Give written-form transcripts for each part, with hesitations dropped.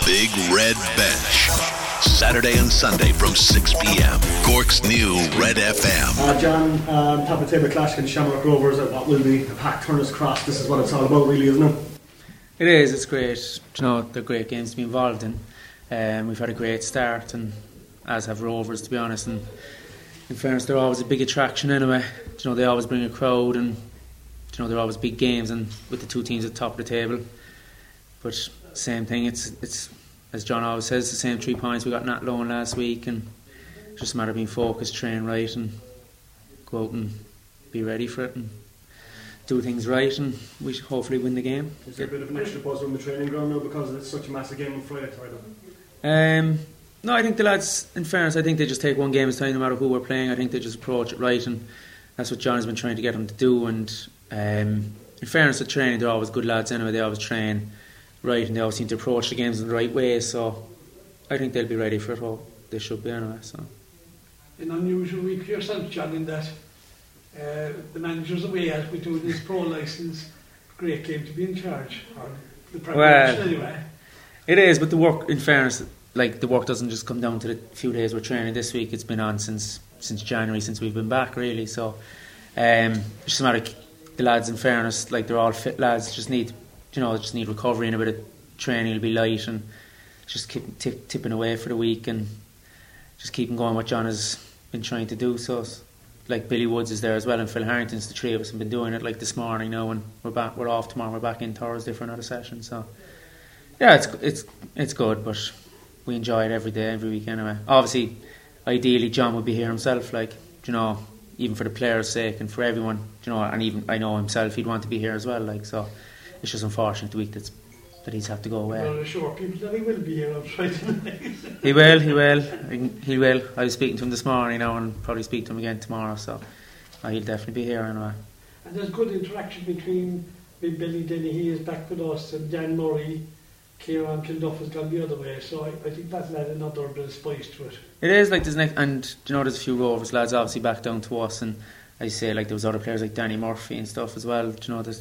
Big Red Bench. Saturday and Sunday from 6 p.m. Cork's new Red FM. John, top of the table clash against Shamrock Rovers at what will be a packed Turner's Cross. This is what it's all about, really, isn't it? It is. It's great. They're great games to be involved in. We've had a great start, and as have Rovers, to be honest. And in fairness, they're always a big attraction anyway. They always bring a crowd, and they're always big games, and with the two teams at the top of the table. But same thing. It's as John always says, the same 3 points we got in Athlone last week, and it's just a matter of being focused, train right, and go out and be ready for it and do things right, and we should hopefully win the game. Is there a bit of an extra buzz from the training ground now because it's such a massive game on Friday? No, I think the lads, in fairness, I think they just take one game at a time no matter who we're playing. I think they just approach it right, and that's what John has been trying to get them to do. And in fairness, at training, they're always good lads anyway. They always train right, and they always seem to approach the games in the right way, so I think they'll be ready for it. Or they should be anyway. So an unusual week for yourself, John, in that the manager's away as we do this pro licence. Great game to be in charge, or the preparation anyway. It is, but the work, in fairness, like the work doesn't just come down to the few days we're training this week. It's been on since January, since we've been back, really. So it's just a matter of the lads, in fairness, like they're all fit lads, just need recovery and a bit of training. Will be light and just keep tipping away for the week and just keeping going what John has been trying to do. So like Billy Woods is there as well, and Phil Harrington's, the three of us have been doing it like this morning now, and we're off tomorrow. We're back in Thursday for another session. So yeah, it's good, but we enjoy it every day, every week anyway. Obviously, ideally John would be here himself, even for the players' sake and for everyone, and even I know himself, he'd want to be here as well. So it's just unfortunate the week that he's had to go away. Well, sure, people that he will be here on Friday. He will. I was speaking to him this morning now, and probably speak to him again tomorrow. So he'll definitely be here anyway. And there's good interaction between Billy Denny, he is back with us, and Dan Murray. Kieran Kilduff has gone the other way, so I think that's added another bit of spice to it. It is, like there's there's a few Rovers lads obviously back down to us, and I say like there was other players like Danny Murphy and stuff as well.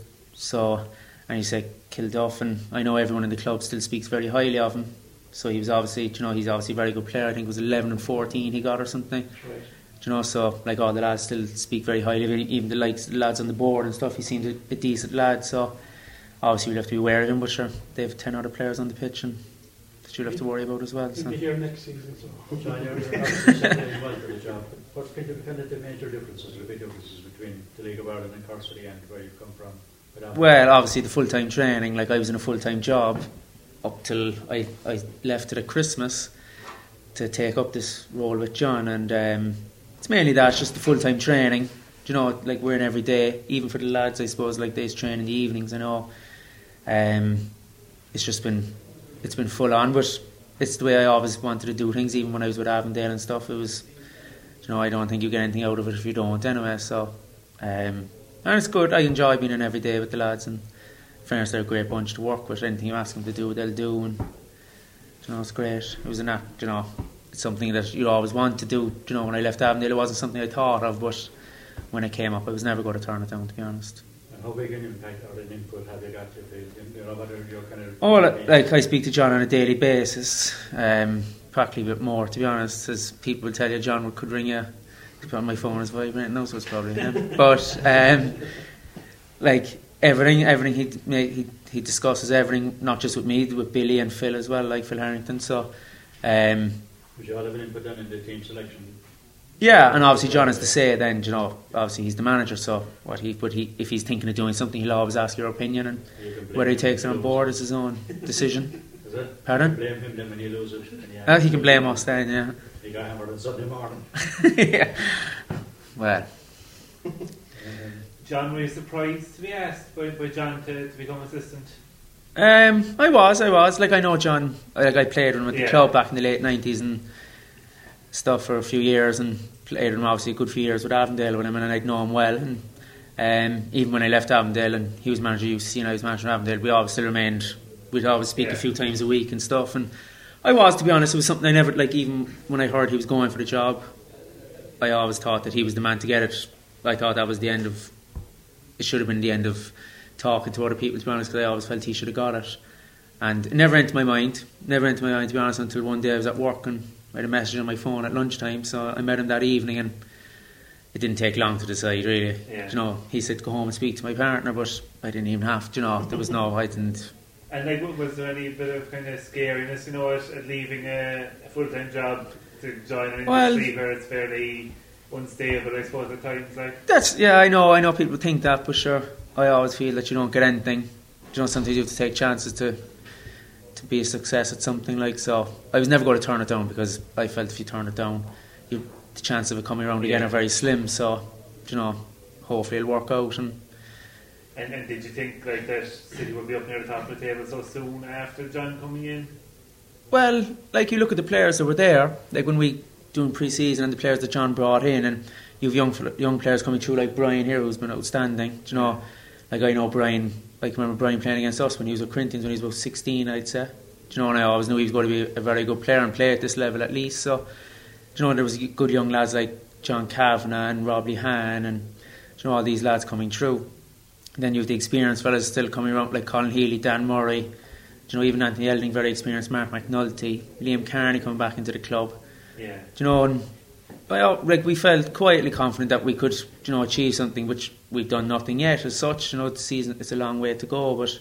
And you say Kilduff, and I know everyone in the club still speaks very highly of him. So he was obviously, he's obviously a very good player. I think it was 11 and 14 he got or something. Right. So like all the lads still speak very highly of him, even the lads on the board and stuff. He seemed a decent lad, so. Obviously, we'll have to be aware of him, but sure, they have 10 other players on the pitch and that you'll have to worry about as well. He'll be here next season. So. John, you're obviously as well for the job. What's kind of the major differences, the big differences between the League of Ireland and Cork City and where you've come from? Well, obviously the full-time training, like I was in a full-time job up till I left it at Christmas to take up this role with John, and it's mainly that, just the full-time training. Like we're in every day, even for the lads, I suppose, like they train in the evenings, I know. It's been full on, but it's the way I always wanted to do things. Even when I was with Avondale and stuff, it was, I don't think you get anything out of it if you don't anyway. So, and it's good. I enjoy being in every day with the lads, and in fairness, they're a great bunch to work with. Anything you ask them to do, they'll do, and it's great. It was it's something that you always want to do. When I left Avondale, it wasn't something I thought of, but when it came up, I was never going to turn it down, to be honest. How big an impact or an input have you got to whether you're kind of... Oh, like I speak to John on a daily basis, practically a bit more, to be honest, as people will tell you, John could ring you, my phone is vibrating now, so it's probably him. But, like, everything he discusses everything, not just with me, with Billy and Phil as well, like Phil Harrington, so... Would you all have an input then in the team selection? Yeah, and obviously John has to say then, obviously he's the manager, so if he's thinking of doing something, he'll always ask your opinion, and whether he takes it on board is his own decision. Is it? Pardon? You blame him then when you lose it? He can blame us then, yeah. He got hammered on Sunday morning. Yeah. Well. John, were you surprised to be asked by John to become assistant? I was. Like I know John, I played with him at the club back in the late 90s and stuff for a few years, and played with him obviously a good few years with Avondale with him, and I'd know him well, and even when I left Avondale and he was manager of UCC and I was manager of Avondale, we always still remained, we'd always speak a few times a week and stuff, and I was, to be honest, it was something I never, like, even when I heard he was going for the job, I always thought that he was the man to get it. I thought that was the end of, it should have been the end of talking to other people, to be honest, because I always felt he should have got it. And it never entered my mind to be honest, until one day I was at work and I had a message on my phone at lunchtime. So I met him that evening, and it didn't take long to decide, really. Yeah. You know, he said go home and speak to my partner, but I didn't even have to. You know, there was no, I didn't. And like, was there any bit of kind of scariness, you know, at leaving a full-time job to join an industry where it's fairly unstable, I suppose, at times? Like, That's, yeah, I know people think that, but sure, I always feel that you don't get anything. You know, sometimes you have to take chances to be a success at something, like. So I was never going to turn it down, because I felt if you turn it down, the chance of it coming around again are very slim. So, you know, hopefully it'll work out. And did you think like that City would be up near the top of the table so soon after John coming in? Well, like, you look at the players that were there, like when we doing pre-season, and the players that John brought in, and you have young players coming through like Brian here, who's been outstanding. You know, like, I know Brian. I can remember Brian playing against us when he was at Corinthians when he was about 16, I'd say. Do you know, and I always knew he was going to be a very good player and play at this level at least. So, do you know, there was good young lads like John Kavanagh and Rob Lehan, and, you know, all these lads coming through. And then you have the experienced fellas still coming around, like Colin Healy, Dan Murray, do you know, even Anthony Elding, very experienced, Mark McNulty, Liam Carney coming back into the club. Yeah. Do you know, and like, we felt quietly confident that we could, you know, achieve something, which we've done nothing yet as such. You know, the season, it's a long way to go, but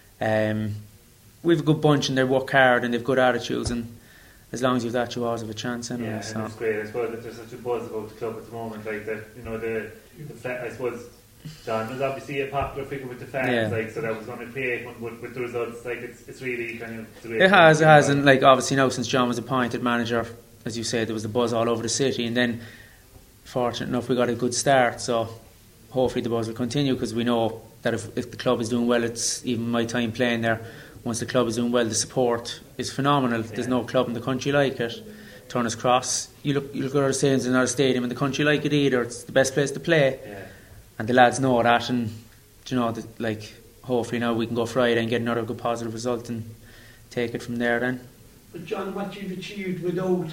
we've a good bunch, and they work hard and they've good attitudes, and as long as you've that, you always have a chance anyway. Yeah, so. and it's great. I suppose that there's such a buzz about the club at the moment, like that. You know, I suppose John was obviously a popular figure with the fans, like, so that was going to pay with the results. Like, it's really kind of. It has, and like, obviously now since John was appointed manager, as you said, there was the buzz all over the city, and then fortunate enough we got a good start. So hopefully the buzz will continue, because we know that if the club is doing well, it's even my time playing there. Once the club is doing well, the support is phenomenal. Yeah. There's no club in the country like it. Turner's Cross, you look at our stadiums, there's not a stadium in the country like it either. It's the best place to play, and the lads know that. And, you know, like, hopefully now we can go Friday and get another good positive result and take it from there then. But John, what you've achieved without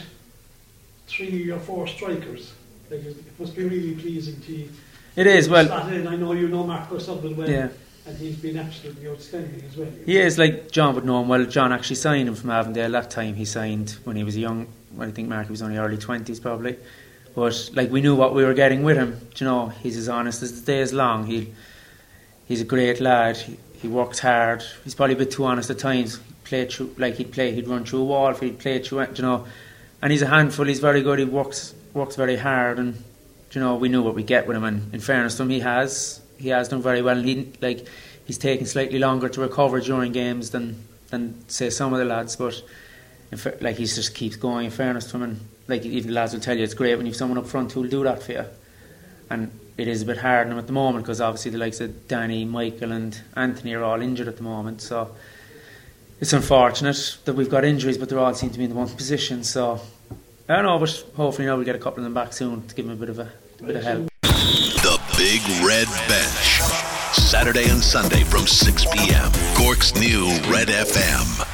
3 or 4 strikers, like, it must be really pleasing to you. It is. Well, I know you know Mark Purcell well. Yeah. And he's been absolutely outstanding as well. He is, like, John would know him well. John actually signed him from Avondale that time. He signed when he was young. I think Mark was only early 20s probably. But, like, we knew what we were getting with him. Do you know, he's as honest as the day is long. He's a great lad. He works hard. He's probably a bit too honest at times. He'd run through a wall if he'd play through it, you know. And he's a handful. He's very good. He works very hard, and, you know, we knew what we get with him. And in fairness to him, he has done very well. And he's taken slightly longer to recover during games than say some of the lads. But like, he just keeps going. In fairness to him, and like, even the lads will tell you, it's great when you've someone up front who'll do that for you. And it is a bit hard on him at the moment, because obviously the likes of Danny, Michael, and Anthony are all injured at the moment. So it's unfortunate that we've got injuries, but they all seem to be in the one position. So I don't know, but hopefully now we'll get a couple of them back soon to give them a bit of help. The Big Red Bench, Saturday and Sunday from 6 p.m. Cork's new Red FM.